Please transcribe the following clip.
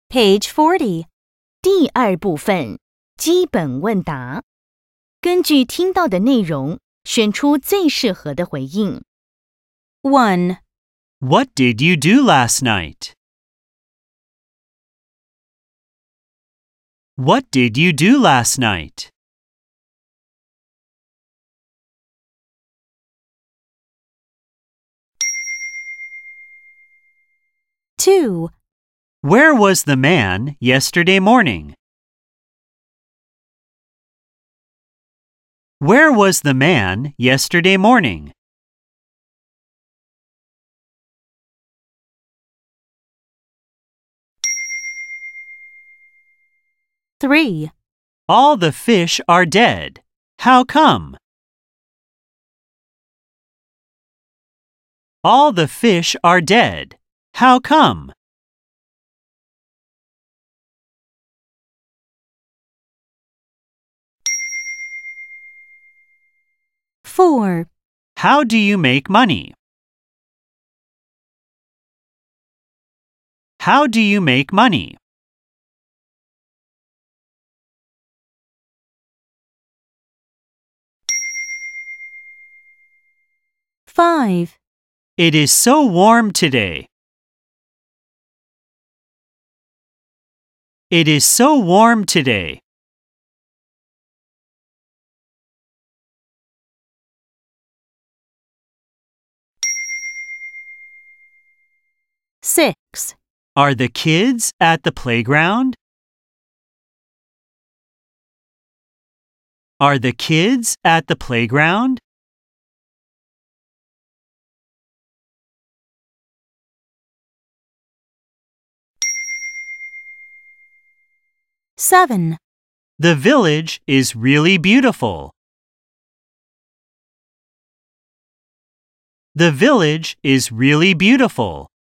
Page 40. 第二部分，基本问答。根据听到的内容，选出最适合的回应。1. What did you do last night? What did you do last night? 2. Where was the man yesterday morning? Where was the man yesterday morning? 3. All the fish are dead. How come? All the fish are dead. How come? 4. How do you make money? How do you make money? 5. It is so warm today. It is so warm today. 6. Are the kids at the playground? Are the kids at the playground? 7. The village is really beautiful. The village is really beautiful.